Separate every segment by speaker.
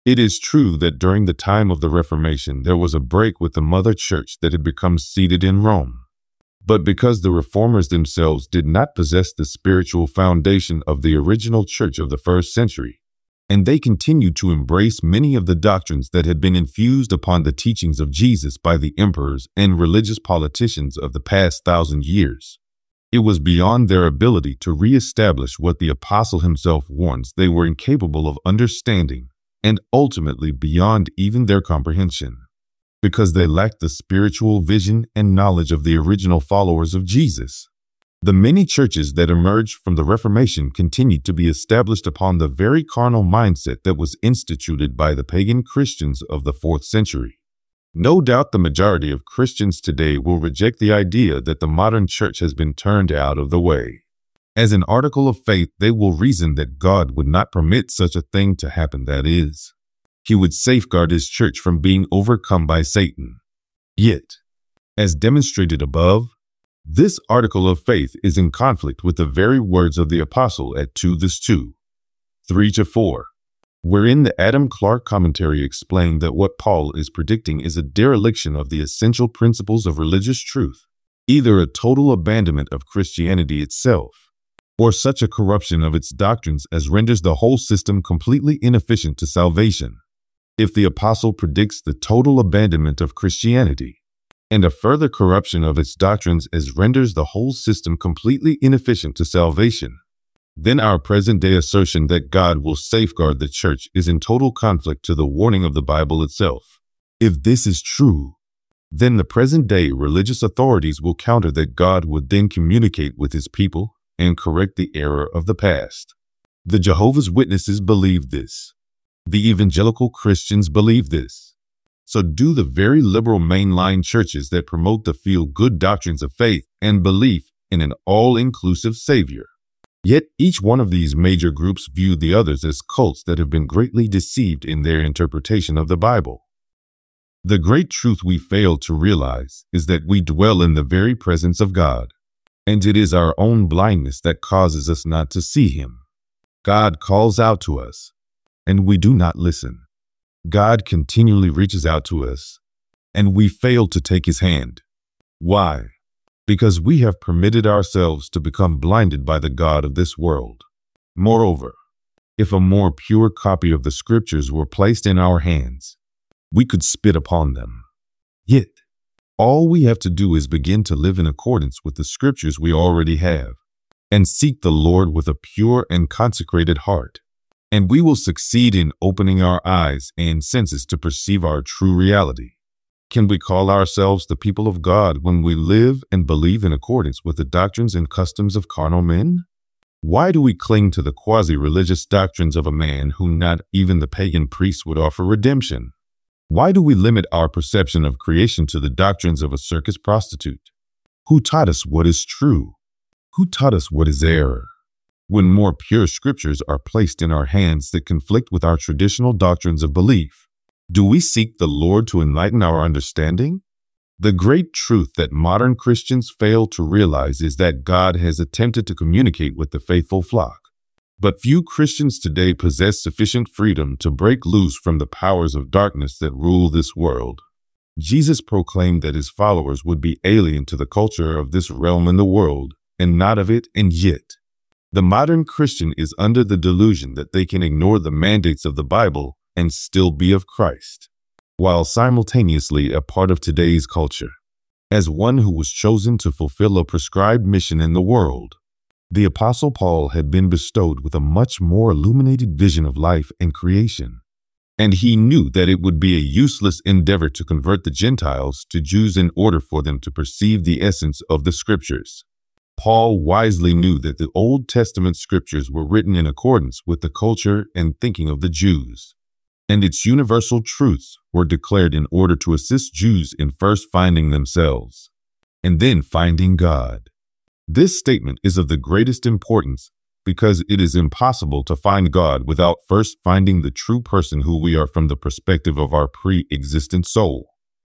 Speaker 1: It is true that during the time of the Reformation, there was a break with the mother church that had become seated in Rome. But because the reformers themselves did not possess the spiritual foundation of the original church of the first century, and they continued to embrace many of the doctrines that had been infused upon the teachings of Jesus by the emperors and religious politicians of the past 1,000 years, it was beyond their ability to re-establish what the apostle himself warns they were incapable of understanding, and ultimately beyond even their comprehension, because they lacked the spiritual vision and knowledge of the original followers of Jesus. The many churches that emerged from the Reformation continued to be established upon the very carnal mindset that was instituted by the pagan Christians of the 4th century. No doubt the majority of Christians today will reject the idea that the modern church has been turned out of the way. As an article of faith, they will reason that God would not permit such a thing to happen, that is, He would safeguard His church from being overcome by Satan. Yet, as demonstrated above, this article of faith is in conflict with the very words of the apostle at 2 Thess 2, 3-4, wherein the Adam Clarke commentary explained that what Paul is predicting is a dereliction of the essential principles of religious truth, either a total abandonment of Christianity itself, or such a corruption of its doctrines as renders the whole system completely inefficient to salvation. If the apostle predicts the total abandonment of Christianity, and a further corruption of its doctrines as renders the whole system completely inefficient to salvation, then our present-day assertion that God will safeguard the church is in total conflict to the warning of the Bible itself. If this is true, then the present-day religious authorities will counter that God would then communicate with His people and correct the error of the past. The Jehovah's Witnesses believe this. The evangelical Christians believe this. So do the very liberal mainline churches that promote the feel-good doctrines of faith and belief in an all-inclusive Savior. Yet each one of these major groups view the others as cults that have been greatly deceived in their interpretation of the Bible. The great truth we fail to realize is that we dwell in the very presence of God, and it is our own blindness that causes us not to see Him. God calls out to us, and we do not listen. God continually reaches out to us, and we fail to take His hand. Why? Because we have permitted ourselves to become blinded by the God of this world. Moreover, if a more pure copy of the Scriptures were placed in our hands, we could spit upon them. Yet, all we have to do is begin to live in accordance with the Scriptures we already have, and seek the Lord with a pure and consecrated heart, and we will succeed in opening our eyes and senses to perceive our true reality. Can we call ourselves the people of God when we live and believe in accordance with the doctrines and customs of carnal men? Why do we cling to the quasi-religious doctrines of a man whom not even the pagan priests would offer redemption? Why do we limit our perception of creation to the doctrines of a circus prostitute? Who taught us what is true? Who taught us what is error? When more pure scriptures are placed in our hands that conflict with our traditional doctrines of belief, do we seek the Lord to enlighten our understanding? The great truth that modern Christians fail to realize is that God has attempted to communicate with the faithful flock. But few Christians today possess sufficient freedom to break loose from the powers of darkness that rule this world. Jesus proclaimed that His followers would be alien to the culture of this realm in the world, and not of it, and yet the modern Christian is under the delusion that they can ignore the mandates of the Bible and still be of Christ, while simultaneously a part of today's culture. As one who was chosen to fulfill a prescribed mission in the world, the Apostle Paul had been bestowed with a much more illuminated vision of life and creation, and he knew that it would be a useless endeavor to convert the Gentiles to Jews in order for them to perceive the essence of the Scriptures. Paul wisely knew that the Old Testament Scriptures were written in accordance with the culture and thinking of the Jews, and its universal truths were declared in order to assist Jews in first finding themselves, and then finding God. This statement is of the greatest importance because it is impossible to find God without first finding the true person who we are from the perspective of our pre-existent soul.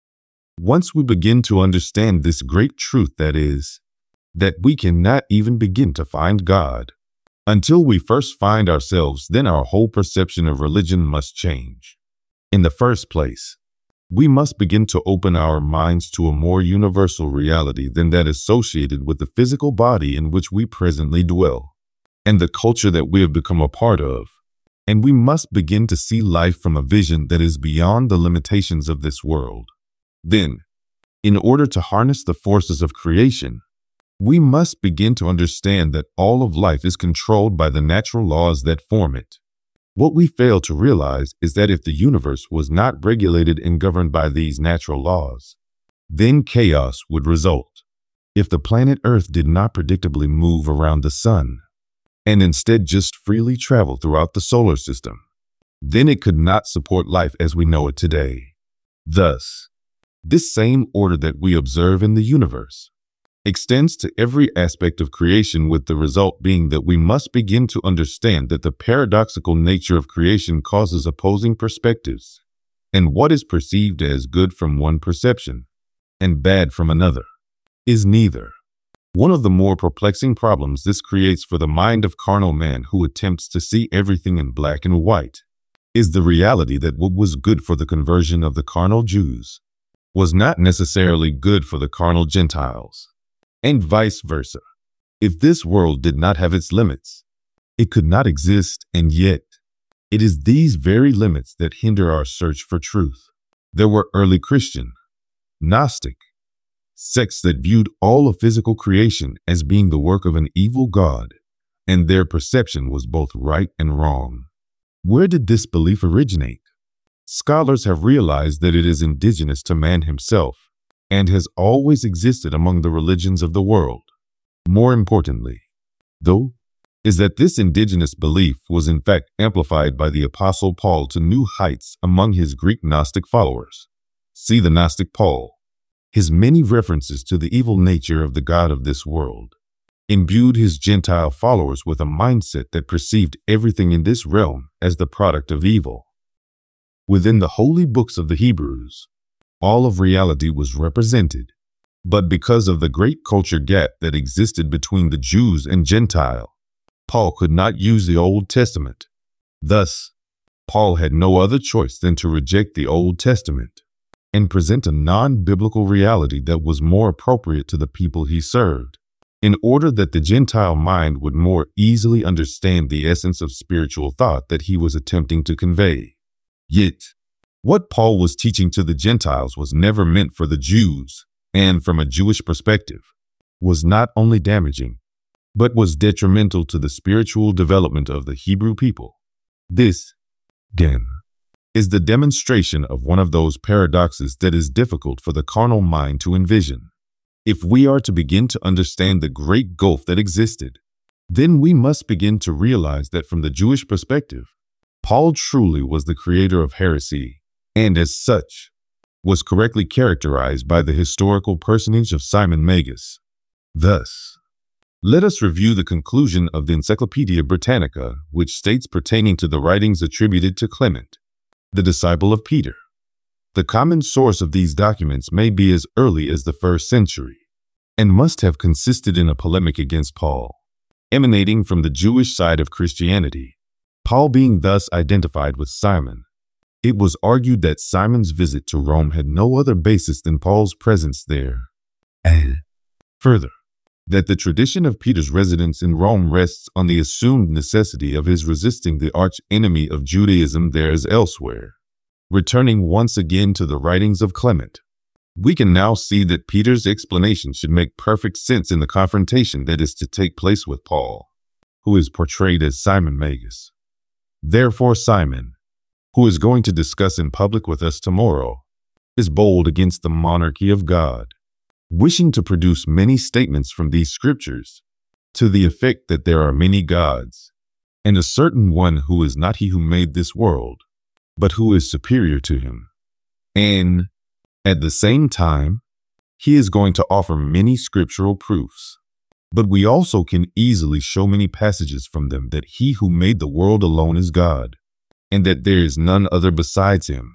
Speaker 1: Once we begin to understand this great truth, that is, that we cannot even begin to find God until we first find ourselves, then our whole perception of religion must change. In the first place, we must begin to open our minds to a more universal reality than that associated with the physical body in which we presently dwell, and the culture that we have become a part of. And we must begin to see life from a vision that is beyond the limitations of this world. Then, in order to harness the forces of creation, we must begin to understand that all of life is controlled by the natural laws that form it. What we fail to realize is that if the universe was not regulated and governed by these natural laws, then chaos would result. If the planet Earth did not predictably move around the sun, and instead just freely travel throughout the solar system, then it could not support life as we know it today. Thus, this same order that we observe in the universe extends to every aspect of creation, with the result being that we must begin to understand that the paradoxical nature of creation causes opposing perspectives, and what is perceived as good from one perception and bad from another is neither. One of the more perplexing problems this creates for the mind of carnal man, who attempts to see everything in black and white, is the reality that what was good for the conversion of the carnal Jews was not necessarily good for the carnal Gentiles, and vice versa. If this world did not have its limits, it could not exist, and yet it is these very limits that hinder our search for truth. There were early Christian, Gnostic sects that viewed all of physical creation as being the work of an evil God, and their perception was both right and wrong. Where did this belief originate? Scholars have realized that it is indigenous to man himself and has always existed among the religions of the world. More importantly, though, is that this indigenous belief was in fact amplified by the Apostle Paul to new heights among his Greek Gnostic followers. See the Gnostic Paul. His many references to the evil nature of the God of this world imbued his Gentile followers with a mindset that perceived everything in this realm as the product of evil. Within the holy books of the Hebrews, all of reality was represented, but because of the great culture gap that existed between the Jews and Gentile, Paul could not use the Old Testament. Thus, Paul had no other choice than to reject the Old Testament and present a non-biblical reality that was more appropriate to the people he served, in order that the Gentile mind would more easily understand the essence of spiritual thought that he was attempting to convey. Yet, what Paul was teaching to the Gentiles was never meant for the Jews, and from a Jewish perspective, was not only damaging, but was detrimental to the spiritual development of the Hebrew people. This, then, is the demonstration of one of those paradoxes that is difficult for the carnal mind to envision. If we are to begin to understand the great gulf that existed, then we must begin to realize that from the Jewish perspective, Paul truly was the creator of heresy, and as such, was correctly characterized by the historical personage of Simon Magus. Thus, let us review the conclusion of the Encyclopedia Britannica, which states pertaining to the writings attributed to Clement, the disciple of Peter. The common source of these documents may be as early as the 1st century, and must have consisted in a polemic against Paul, emanating from the Jewish side of Christianity. Paul being thus identified with Simon, it was argued that Simon's visit to Rome had no other basis than Paul's presence there, and further, that the tradition of Peter's residence in Rome rests on the assumed necessity of his resisting the arch enemy of Judaism there as elsewhere. Returning once again to the writings of Clement, we can now see that Peter's explanation should make perfect sense in the confrontation that is to take place with Paul, who is portrayed as Simon Magus. Therefore Simon, who is going to discuss in public with us tomorrow, is bold against the monarchy of God, wishing to produce many statements from these scriptures to the effect that there are many gods, and a certain one who is not he who made this world, but who is superior to him. And at the same time, he is going to offer many scriptural proofs. But we also can easily show many passages from them that he who made the world alone is God, and that there is none other besides him.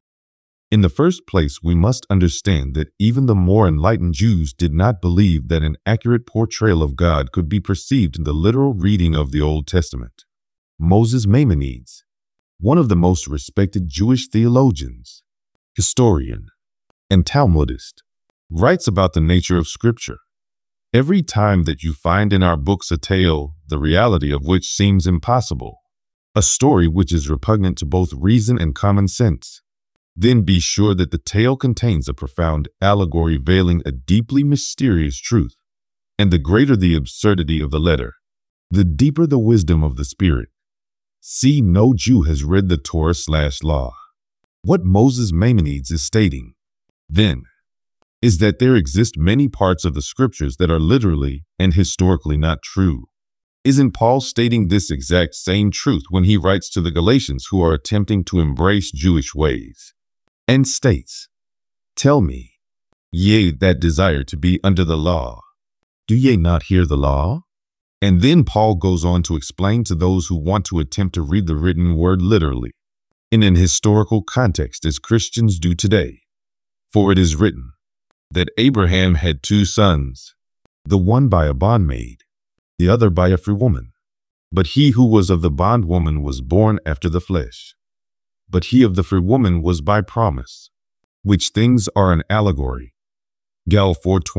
Speaker 1: In the first place, we must understand that even the more enlightened Jews did not believe that an accurate portrayal of God could be perceived in the literal reading of the Old Testament. Moses Maimonides, one of the most respected Jewish theologians, historian, and Talmudist, writes about the nature of Scripture. Every time that you find in our books a tale, the reality of which seems impossible, a story which is repugnant to both reason and common sense, then be sure that the tale contains a profound allegory veiling a deeply mysterious truth. And the greater the absurdity of the letter, the deeper the wisdom of the spirit. See, no Jew has read the Torah/law. What Moses Maimonides is stating, then, is that there exist many parts of the scriptures that are literally and historically not true. Isn't Paul stating this exact same truth when he writes to the Galatians who are attempting to embrace Jewish ways? And states, "Tell me, ye that desire to be under the law, do ye not hear the law?" And then Paul goes on to explain to those who want to attempt to read the written word literally, in an historical context as Christians do today. For it is written that Abraham had 2 sons, the one by a bondmaid, the other by a free woman. But he who was of the bondwoman was born after the flesh. But he of the free woman was by promise, which things are an allegory. Gal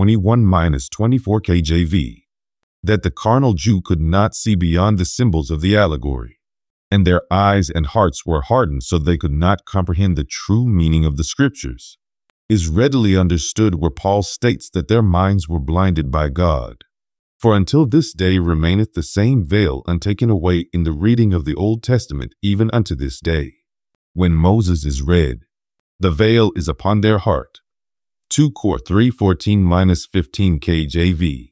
Speaker 1: 421-24 KJV. That the carnal Jew could not see beyond the symbols of the allegory, and their eyes and hearts were hardened so they could not comprehend the true meaning of the scriptures, is readily understood where Paul states that their minds were blinded by God. For until this day remaineth the same veil untaken away in the reading of the Old Testament, even unto this day. When Moses is read, the veil is upon their heart. 2 Cor 3:14-15 KJV.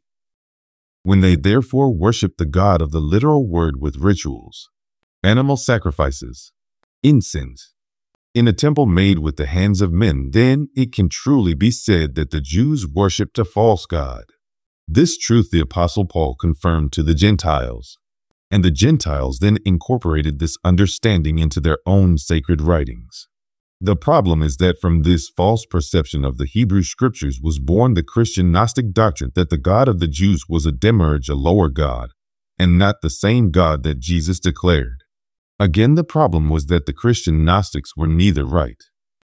Speaker 1: When they therefore worship the God of the literal word with rituals, animal sacrifices, incense, in a temple made with the hands of men, then it can truly be said that the Jews worshipped a false god. This truth the Apostle Paul confirmed to the Gentiles, and the Gentiles then incorporated this understanding into their own sacred writings. The problem is that from this false perception of the Hebrew scriptures was born the Christian Gnostic doctrine that the God of the Jews was a demiurge, a lower god, and not the same God that Jesus declared. Again, the problem was that the Christian Gnostics were neither right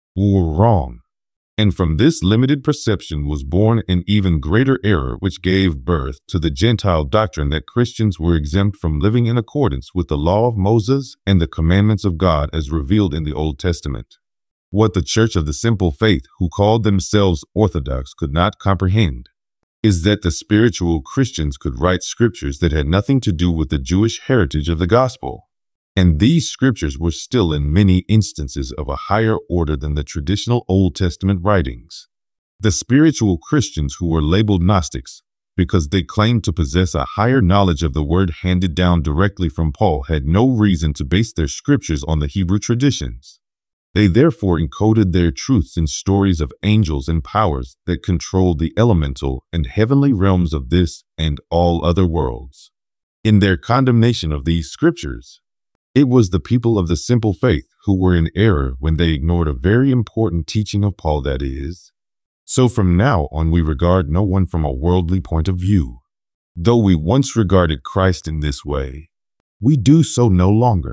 Speaker 1: or wrong, and from this limited perception was born an even greater error which gave birth to the Gentile doctrine that Christians were exempt from living in accordance with the law of Moses and the commandments of God as revealed in the Old Testament. What the Church of the Simple Faith, who called themselves Orthodox, could not comprehend is that the spiritual Christians could write scriptures that had nothing to do with the Jewish heritage of the gospel. And these scriptures were still in many instances of a higher order than the traditional Old Testament writings. The spiritual Christians who were labeled Gnostics, because they claimed to possess a higher knowledge of the word handed down directly from Paul, had no reason to base their scriptures on the Hebrew traditions. They therefore encoded their truths in stories of angels and powers that controlled the elemental and heavenly realms of this and all other worlds. In their condemnation of these scriptures, it was the people of the simple faith who were in error when they ignored a very important teaching of Paul, that is. So from now on we regard no one from a worldly point of view. Though we once regarded Christ in this way, we do so no longer.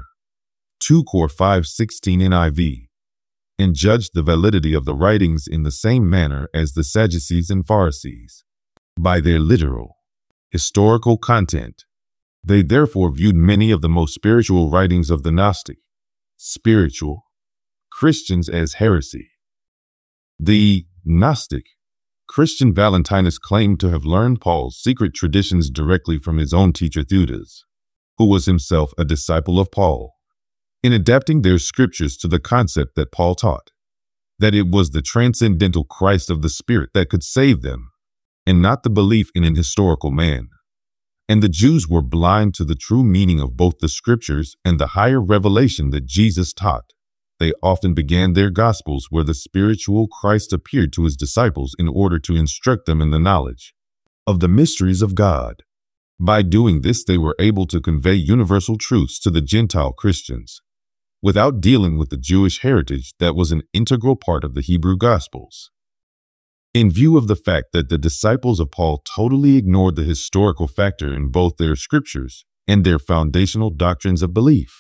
Speaker 1: 2 Cor 5:16 NIV. And judged the validity of the writings in the same manner as the Sadducees and Pharisees, by their literal, historical content. They therefore viewed many of the most spiritual writings of the Gnostic, spiritual, Christians as heresy. The Gnostic Christian Valentinus claimed to have learned Paul's secret traditions directly from his own teacher Theudas, who was himself a disciple of Paul. In adapting their scriptures to the concept that Paul taught, that it was the transcendental Christ of the Spirit that could save them, and not the belief in an historical man. And the Jews were blind to the true meaning of both the scriptures and the higher revelation that Jesus taught. They often began their gospels where the spiritual Christ appeared to his disciples in order to instruct them in the knowledge of the mysteries of God. By doing this, they were able to convey universal truths to the Gentile Christians, without dealing with the Jewish heritage that was an integral part of the Hebrew Gospels. In view of the fact that the disciples of Paul totally ignored the historical factor in both their scriptures and their foundational doctrines of belief,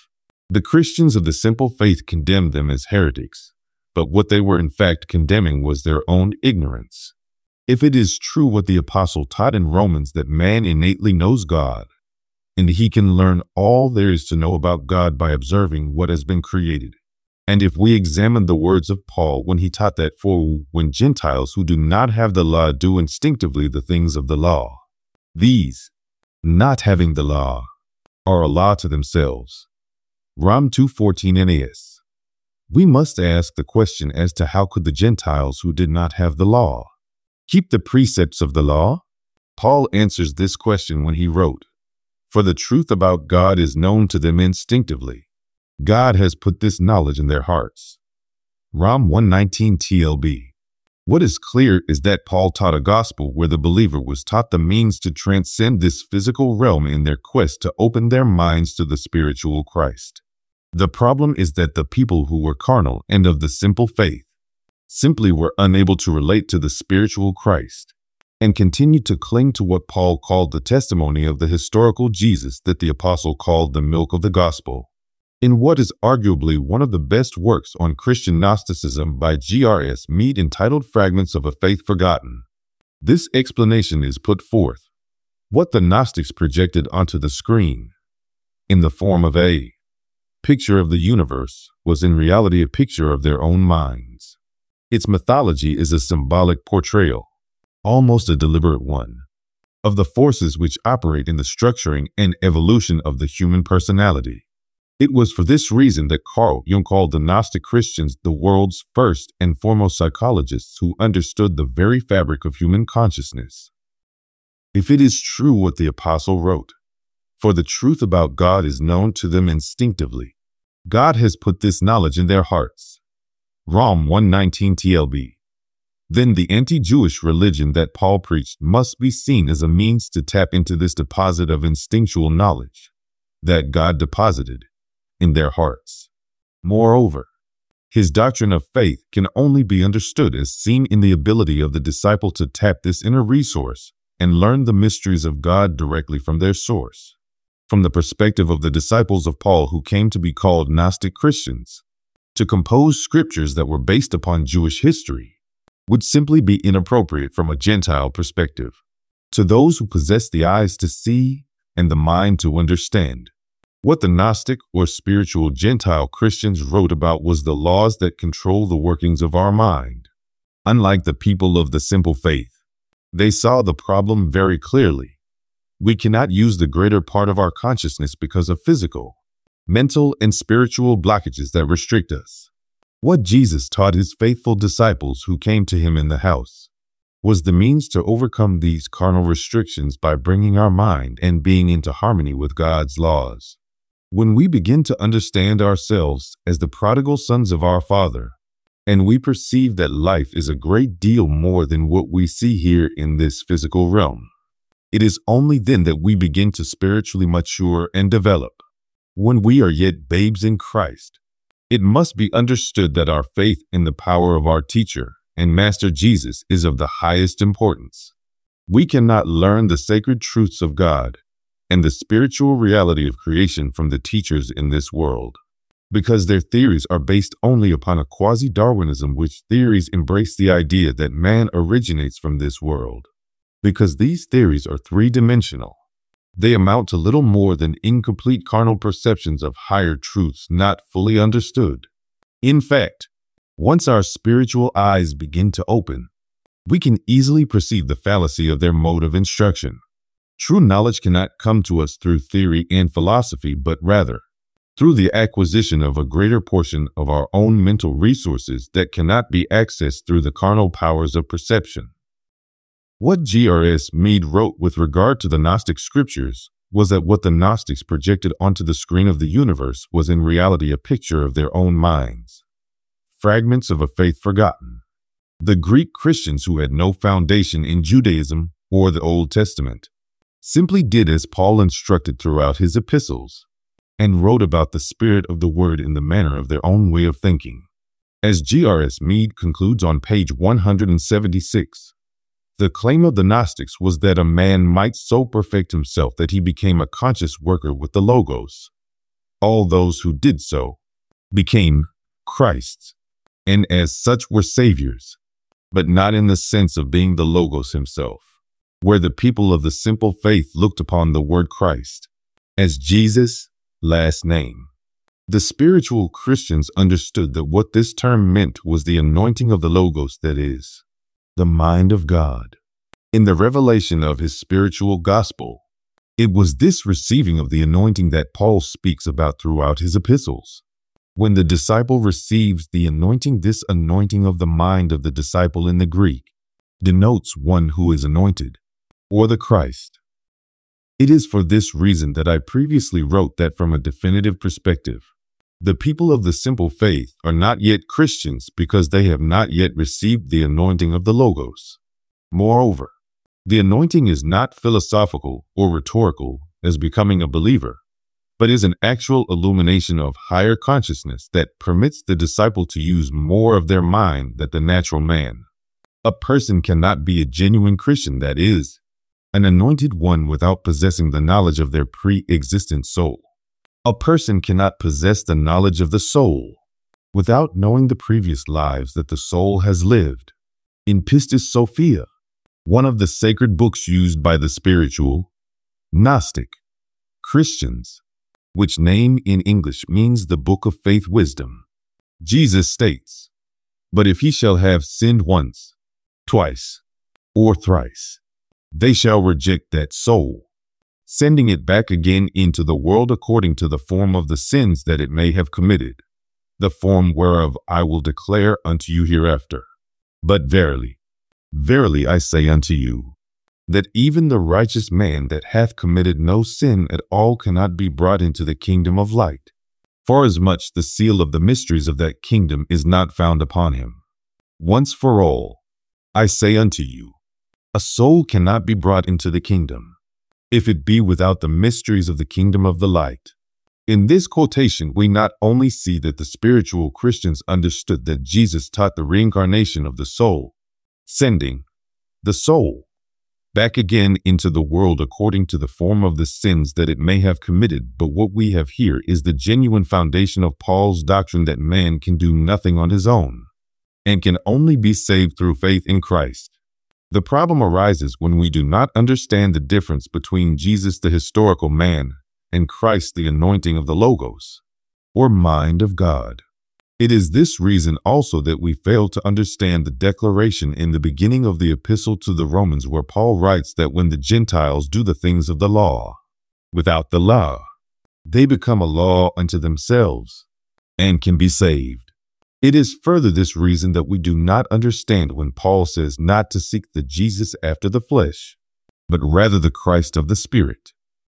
Speaker 1: The Christians of the simple faith condemned them as heretics, but what they were in fact condemning was their own ignorance. If it is true what the apostle taught in Romans that man innately knows God, and he can learn all there is to know about God by observing what has been created. And if we examine the words of Paul when he taught that for when Gentiles who do not have the law do instinctively the things of the law, these, not having the law, are a law to themselves. Rom 2:14 NAS. We must ask the question as to how could the Gentiles who did not have the law keep the precepts of the law? Paul answers this question when he wrote, "For the truth about God is known to them instinctively. God has put this knowledge in their hearts." Rom 1:19 TLB. What is clear is that Paul taught a gospel where the believer was taught the means to transcend this physical realm in their quest to open their minds to the spiritual Christ. The problem is that the people who were carnal and of the simple faith simply were unable to relate to the spiritual Christ and continued to cling to what Paul called the testimony of the historical Jesus that the apostle called the milk of the gospel. In what is arguably one of the best works on Christian Gnosticism by G.R.S. Mead entitled Fragments of a Faith Forgotten, this explanation is put forth. What the Gnostics projected onto the screen, in the form of a picture of the universe, was in reality a picture of their own minds. Its mythology is a symbolic portrayal, almost a deliberate one, of the forces which operate in the structuring and evolution of the human personality. It was for this reason that Carl Jung called the Gnostic Christians the world's first and foremost psychologists who understood the very fabric of human consciousness. If it is true what the apostle wrote, "For the truth about God is known to them instinctively. God has put this knowledge in their hearts." Rom 1:19 TLB. Then the anti-Jewish religion that Paul preached must be seen as a means to tap into this deposit of instinctual knowledge that God deposited in their hearts. Moreover, his doctrine of faith can only be understood as seen in the ability of the disciple to tap this inner resource and learn the mysteries of God directly from their source. From the perspective of the disciples of Paul who came to be called Gnostic Christians, to compose scriptures that were based upon Jewish history would simply be inappropriate from a Gentile perspective. To those who possess the eyes to see and the mind to understand, what the Gnostic or spiritual Gentile Christians wrote about was the laws that control the workings of our mind. Unlike the people of the simple faith, they saw the problem very clearly. We cannot use the greater part of our consciousness because of physical, mental, and spiritual blockages that restrict us. What Jesus taught his faithful disciples who came to him in the house was the means to overcome these carnal restrictions by bringing our mind and being into harmony with God's laws. When we begin to understand ourselves as the prodigal sons of our Father, and we perceive that life is a great deal more than what we see here in this physical realm, it is only then that we begin to spiritually mature and develop. When we are yet babes in Christ, it must be understood that our faith in the power of our teacher and Master Jesus is of the highest importance. We cannot learn the sacred truths of God and the spiritual reality of creation from the teachers in this world, because their theories are based only upon a quasi-Darwinism, which theories embrace the idea that man originates from this world. Because these theories are three-dimensional, they amount to little more than incomplete carnal perceptions of higher truths not fully understood. In fact, once our spiritual eyes begin to open, we can easily perceive the fallacy of their mode of instruction. True knowledge cannot come to us through theory and philosophy, but rather through the acquisition of a greater portion of our own mental resources that cannot be accessed through the carnal powers of perception. What G.R.S. Mead wrote with regard to the Gnostic scriptures was that what the Gnostics projected onto the screen of the universe was in reality a picture of their own minds. Fragments of a Faith Forgotten. The Greek Christians who had no foundation in Judaism or the Old Testament simply did as Paul instructed throughout his epistles and wrote about the spirit of the word in the manner of their own way of thinking. As G.R.S. Mead concludes on page 176, the claim of the Gnostics was that a man might so perfect himself that he became a conscious worker with the Logos. All those who did so became Christ's, and as such were saviors, but not in the sense of being the Logos himself, where the people of the simple faith looked upon the word Christ as Jesus' last name. The spiritual Christians understood that what this term meant was the anointing of the Logos, that is, the mind of God. In the revelation of his spiritual gospel, it was this receiving of the anointing that Paul speaks about throughout his epistles. When the disciple receives the anointing, this anointing of the mind of the disciple in the Greek denotes one who is anointed, or the Christ. It is for this reason that I previously wrote that from a definitive perspective, the people of the simple faith are not yet Christians because they have not yet received the anointing of the Logos. Moreover, the anointing is not philosophical or rhetorical as becoming a believer, but is an actual illumination of higher consciousness that permits the disciple to use more of their mind than the natural man. A person cannot be a genuine Christian, that is, an anointed one, without possessing the knowledge of their pre-existent soul. A person cannot possess the knowledge of the soul without knowing the previous lives that the soul has lived. In Pistis Sophia, one of the sacred books used by the spiritual, Gnostic Christians, which name in English means the Book of Faith Wisdom, Jesus states, "But if he shall have sinned once, twice, or thrice, they shall reject that soul, sending it back again into the world according to the form of the sins that it may have committed, the form whereof I will declare unto you hereafter. But verily, verily I say unto you, that even the righteous man that hath committed no sin at all cannot be brought into the kingdom of light, forasmuch the seal of the mysteries of that kingdom is not found upon him. Once for all, I say unto you, a soul cannot be brought into the kingdom, if it be without the mysteries of the kingdom of the light." In this quotation, we not only see that the spiritual Christians understood that Jesus taught the reincarnation of the soul, sending the soul back again into the world according to the form of the sins that it may have committed, but what we have here is the genuine foundation of Paul's doctrine that man can do nothing on his own and can only be saved through faith in Christ. The problem arises when we do not understand the difference between Jesus, the historical man, and Christ, the anointing of the Logos, or mind of God. It is this reason also that we fail to understand the declaration in the beginning of the epistle to the Romans, where Paul writes that when the Gentiles do the things of the law, without the law, they become a law unto themselves and can be saved. It is further this reason that we do not understand when Paul says not to seek the Jesus after the flesh, but rather the Christ of the Spirit.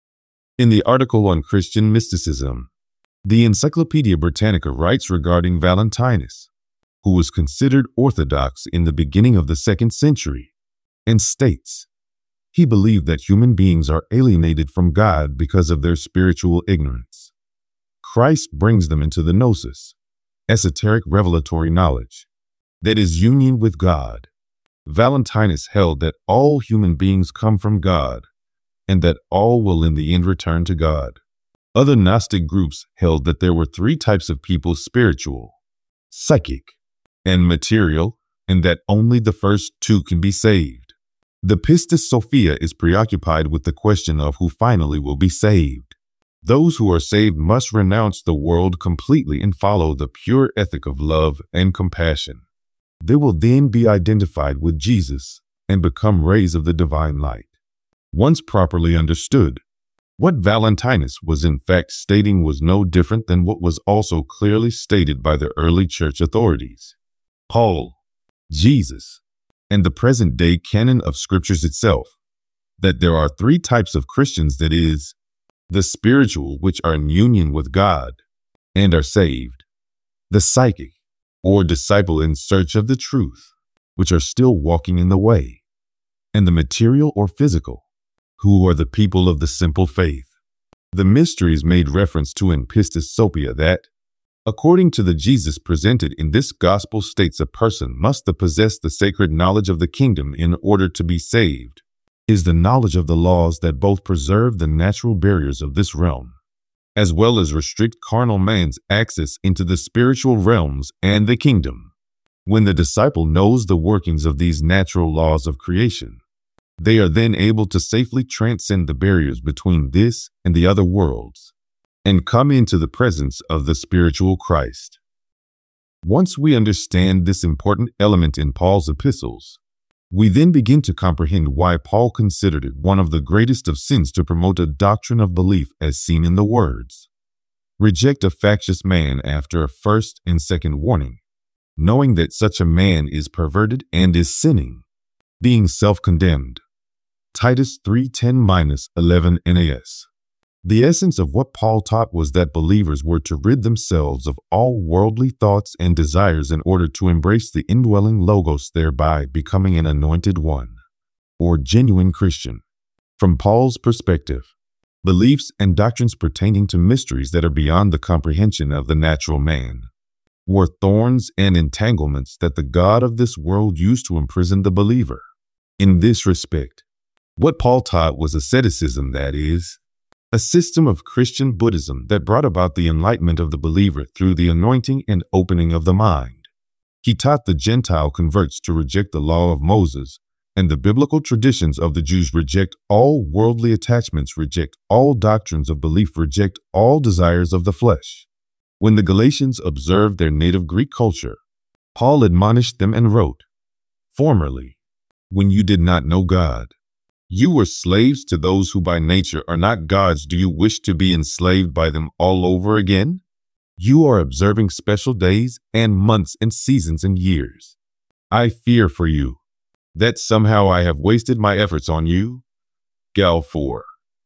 Speaker 1: In the article on Christian mysticism, the Encyclopedia Britannica writes regarding Valentinus, who was considered orthodox in the beginning of the 2nd century, and states, he believed that human beings are alienated from God because of their spiritual ignorance. Christ brings them into the gnosis, esoteric revelatory knowledge, that is union with God. Valentinus held that all human beings come from God, and that all will in the end return to God. Other Gnostic groups held that there were 3 types of people: spiritual, psychic, and material, and that only the first 2 can be saved. The Pistis Sophia is preoccupied with the question of who finally will be saved. Those who are saved must renounce the world completely and follow the pure ethic of love and compassion. They will then be identified with Jesus and become rays of the divine light. Once properly understood, what Valentinus was in fact stating was no different than what was also clearly stated by the early church authorities, Paul, Jesus, and the present-day canon of scriptures itself, that there are 3 types of Christians, that is, the spiritual, which are in union with God and are saved, the psychic, or disciple in search of the truth, which are still walking in the way, and the material or physical, who are the people of the simple faith. The mysteries made reference to in Pistis Sophia that, according to the Jesus presented in this gospel, states a person must possess the sacred knowledge of the kingdom in order to be saved, is the knowledge of the laws that both preserve the natural barriers of this realm as well as restrict carnal man's access into the spiritual realms and the kingdom. When the disciple knows the workings of these natural laws of creation, they are then able to safely transcend the barriers between this and the other worlds and come into the presence of the spiritual Christ. Once we understand this important element in Paul's epistles, we then begin to comprehend why Paul considered it one of the greatest of sins to promote a doctrine of belief as seen in the words, "Reject a factious man after a first and second warning, knowing that such a man is perverted and is sinning, being self-condemned." Titus 3:10-11 NAS. The essence of what Paul taught was that believers were to rid themselves of all worldly thoughts and desires in order to embrace the indwelling Logos, thereby becoming an anointed one, or genuine Christian. From Paul's perspective, beliefs and doctrines pertaining to mysteries that are beyond the comprehension of the natural man were thorns and entanglements that the God of this world used to imprison the believer. In this respect, what Paul taught was asceticism, that is, a system of Christian Buddhism that brought about the enlightenment of the believer through the anointing and opening of the mind. He taught the Gentile converts to reject the law of Moses and the biblical traditions of the Jews, reject all worldly attachments, reject all doctrines of belief, reject all desires of the flesh. When the Galatians observed their native Greek culture, Paul admonished them and wrote, "Formerly, when you did not know God, you were slaves to those who by nature are not gods. Do you wish to be enslaved by them all over again? You are observing special days and months and seasons and years. I fear for you that somehow I have wasted my efforts on you." Gal 4,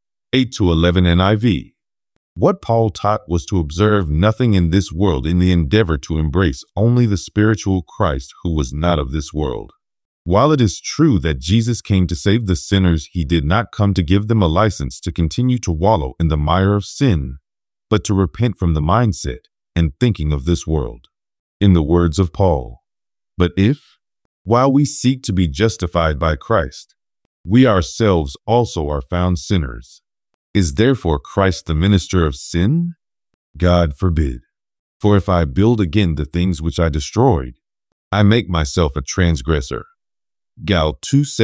Speaker 1: 8-11 NIV. What Paul taught was to observe nothing in this world in the endeavor to embrace only the spiritual Christ who was not of this world. While it is true that Jesus came to save the sinners, he did not come to give them a license to continue to wallow in the mire of sin, but to repent from the mindset and thinking of this world. In the words of Paul, "But if, while we seek to be justified by Christ, we ourselves also are found sinners, is therefore Christ the minister of sin? God forbid. For if I build again the things which I destroyed, I make myself a transgressor." Gal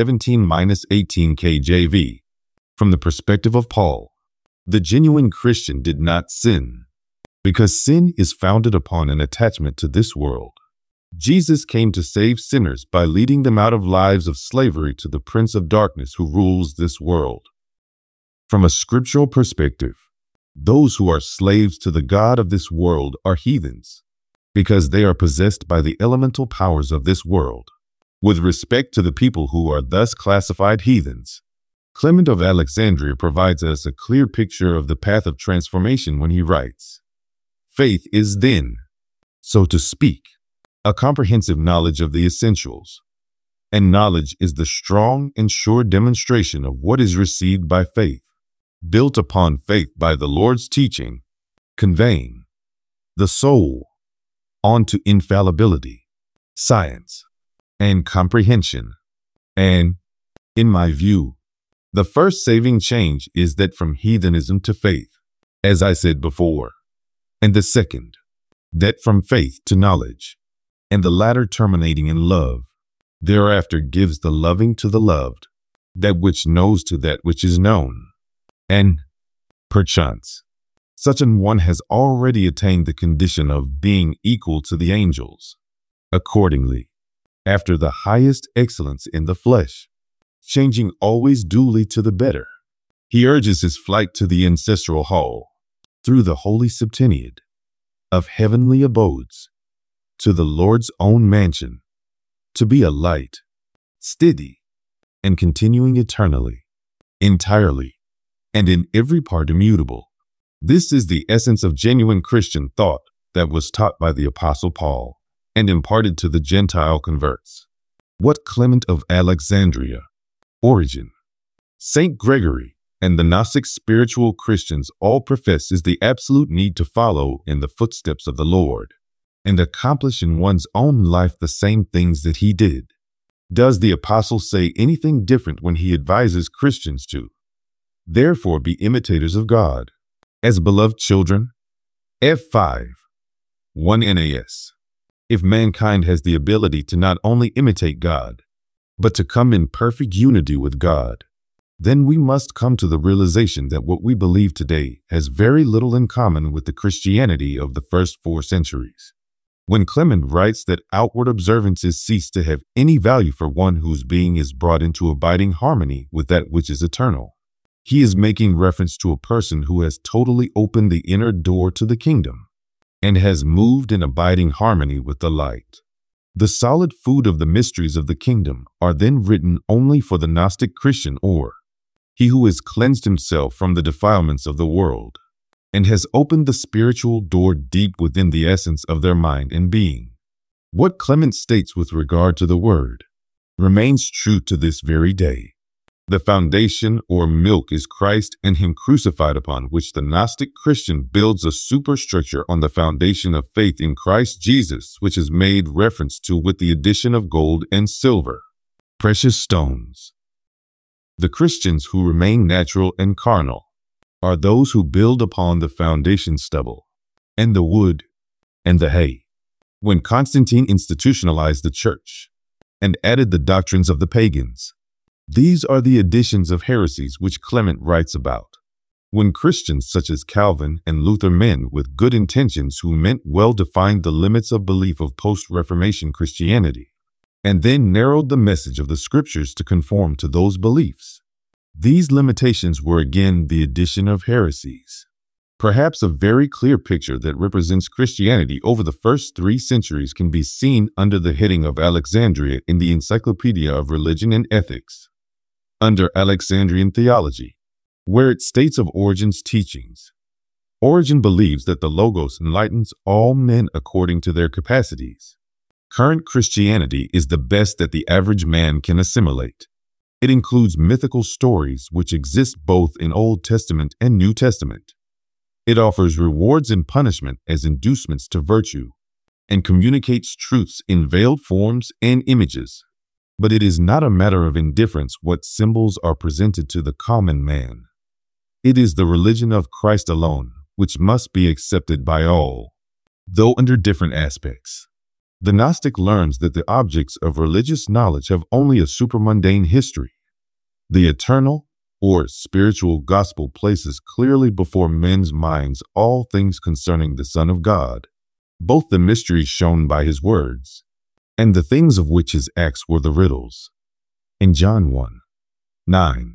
Speaker 1: 2:17-18 KJV. From the perspective of Paul, the genuine Christian did not sin, because sin is founded upon an attachment to this world. Jesus came to save sinners by leading them out of lives of slavery to the prince of darkness who rules this world. From a scriptural perspective, those who are slaves to the God of this world are heathens, because they are possessed by the elemental powers of this world. With respect to the people who are thus classified heathens, Clement of Alexandria provides us a clear picture of the path of transformation when he writes, "Faith is then, so to speak, a comprehensive knowledge of the essentials, and knowledge is the strong and sure demonstration of what is received by faith, built upon faith by the Lord's teaching, conveying the soul on to infallibility, science, and comprehension." And, in my view, the first saving change is that from heathenism to faith, as I said before, and the second, that from faith to knowledge, and the latter terminating in love, thereafter gives the loving to the loved, that which knows to that which is known, and, perchance, such an one has already attained the condition of being equal to the angels. Accordingly, after the highest excellence in the flesh, changing always duly to the better, he urges his flight to the ancestral hall, through the holy septenniad of heavenly abodes, to the Lord's own mansion, to be a light, steady, and continuing eternally, entirely, and in every part immutable. This is the essence of genuine Christian thought that was taught by the Apostle Paul and imparted to the Gentile converts. What Clement of Alexandria, Origen, St. Gregory, and the Gnostic spiritual Christians all profess is the absolute need to follow in the footsteps of the Lord and accomplish in one's own life the same things that he did. Does the apostle say anything different when he advises Christians to, therefore, be imitators of God? As beloved children, F5, 1 NAS. If mankind has the ability to not only imitate God, but to come in perfect unity with God, then we must come to the realization that what we believe today has very little in common with the Christianity of the first 4 centuries. When Clement writes that outward observances cease to have any value for one whose being is brought into abiding harmony with that which is eternal, he is making reference to a person who has totally opened the inner door to the kingdom and has moved in abiding harmony with the light. The solid food of the mysteries of the kingdom are then written only for the Gnostic Christian, or he who has cleansed himself from the defilements of the world and has opened the spiritual door deep within the essence of their mind and being. What Clement states with regard to the Word remains true to this very day. The foundation or milk is Christ and Him crucified, upon which the Gnostic Christian builds a superstructure on the foundation of faith in Christ Jesus, which is made reference to with the addition of gold and silver, precious stones. The Christians who remain natural and carnal are those who build upon the foundation stubble and the wood and the hay. When Constantine institutionalized the church and added the doctrines of the pagans, these are the additions of heresies which Clement writes about. When Christians such as Calvin and Luther, men with good intentions who meant well, defined the limits of belief of post-Reformation Christianity, and then narrowed the message of the scriptures to conform to those beliefs, these limitations were again the addition of heresies. Perhaps a very clear picture that represents Christianity over the first 3 centuries can be seen under the heading of Alexandria in the Encyclopedia of Religion and Ethics, under Alexandrian Theology, where it states of Origen's teachings. Origen believes that the Logos enlightens all men according to their capacities. Current Christianity is the best that the average man can assimilate. It includes mythical stories which exist both in Old Testament and New Testament. It offers rewards and punishment as inducements to virtue, and communicates truths in veiled forms and images. But it is not a matter of indifference what symbols are presented to the common man. It is the religion of Christ alone which must be accepted by all, though under different aspects. The Gnostic learns that the objects of religious knowledge have only a supramundane history. The eternal or spiritual gospel places clearly before men's minds all things concerning the Son of God, both the mysteries shown by His words and the things of which His acts were the riddles. In John 1:9,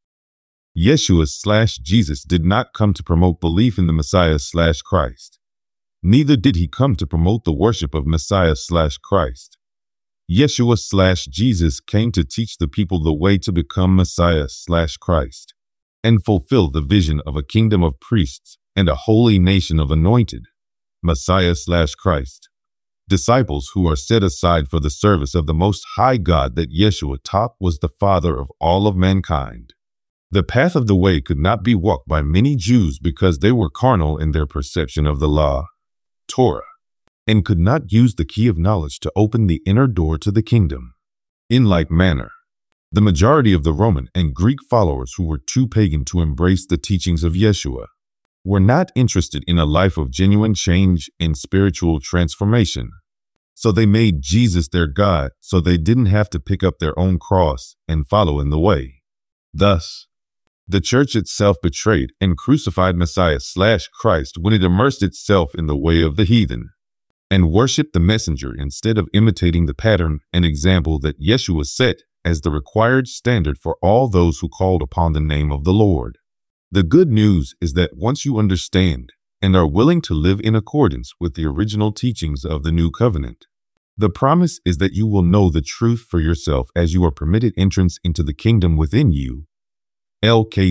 Speaker 1: Yeshua/Jesus did not come to promote belief in the Messiah/Christ. Neither did He come to promote the worship of Messiah/Christ. Yeshua/Jesus came to teach the people the way to become Messiah/Christ and fulfill the vision of a kingdom of priests and a holy nation of anointed Messiah/Christ disciples who are set aside for the service of the Most High God that Yeshua taught was the Father of all of mankind. The path of the way could not be walked by many Jews because they were carnal in their perception of the law, Torah, and could not use the key of knowledge to open the inner door to the kingdom. In like manner, the majority of the Roman and Greek followers who were too pagan to embrace the teachings of Yeshua were not interested in a life of genuine change and spiritual transformation. So they made Jesus their God so they didn't have to pick up their own cross and follow in the way. Thus, the church itself betrayed and crucified Messiah/Christ when it immersed itself in the way of the heathen and worshiped the messenger instead of imitating the pattern and example that Yeshua set as the required standard for all those who called upon the name of the Lord. The good news is that once you understand and are willing to live in accordance with the original teachings of the new covenant, the promise is that you will know the truth for yourself as you are permitted entrance into the kingdom within you. LK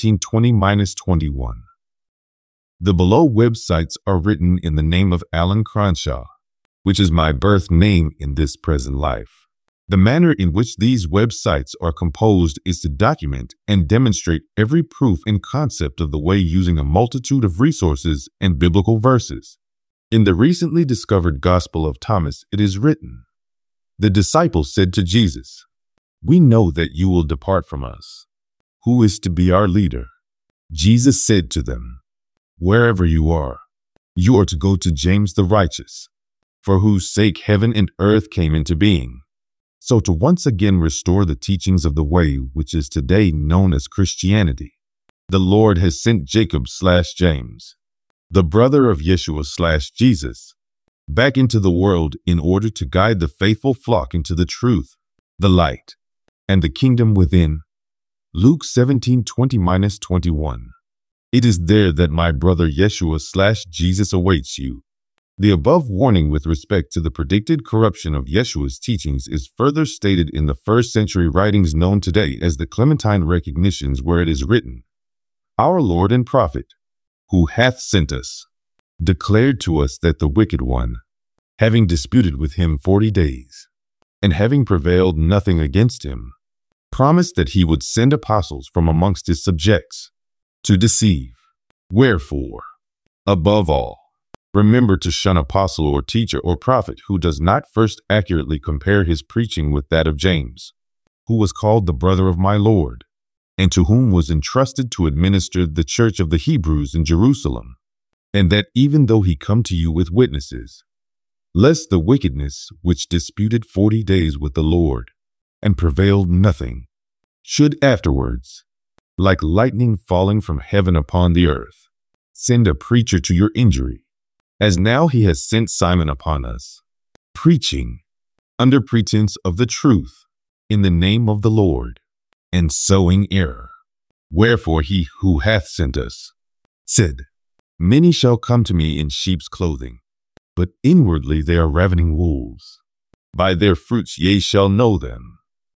Speaker 1: 1720-21. The below websites are written in the name of Alan Cronshaw, which is my birth name in this present life. The manner in which these websites are composed is to document and demonstrate every proof and concept of the way using a multitude of resources and biblical verses. In the recently discovered Gospel of Thomas, it is written, "The disciples said to Jesus, 'We know that you will depart from us. Who is to be our leader?' Jesus said to them, wherever you are to go to James the righteous, for whose sake heaven and earth came into being. So to once again restore the teachings of the way which is today known as Christianity, the Lord has sent Jacob/James, the brother of Yeshua/Jesus, back into the world in order to guide the faithful flock into the truth, the light, and the kingdom within. Luke 17:20-21. It is there that my brother Yeshua/Jesus awaits you. The above warning with respect to the predicted corruption of Yeshua's teachings is further stated in the first century writings known today as the Clementine Recognitions, where it is written, "Our Lord and Prophet, who hath sent us, declared to us that the wicked one, having disputed with him 40 days, and having prevailed nothing against him, promised that he would send apostles from amongst his subjects to deceive. Wherefore, above all, remember to shun apostle or teacher or prophet who does not first accurately compare his preaching with that of James, who was called the brother of my Lord, and to whom was entrusted to administer the church of the Hebrews in Jerusalem, and that even though he come to you with witnesses, lest the wickedness which disputed 40 days with the Lord, and prevailed nothing, should afterwards, like lightning falling from heaven upon the earth, send a preacher to your injury, as now he has sent Simon upon us, preaching, under pretense of the truth, in the name of the Lord, and sowing error. Wherefore he who hath sent us said, Many shall come to me in sheep's clothing, but inwardly they are ravening wolves. By their fruits ye shall know them.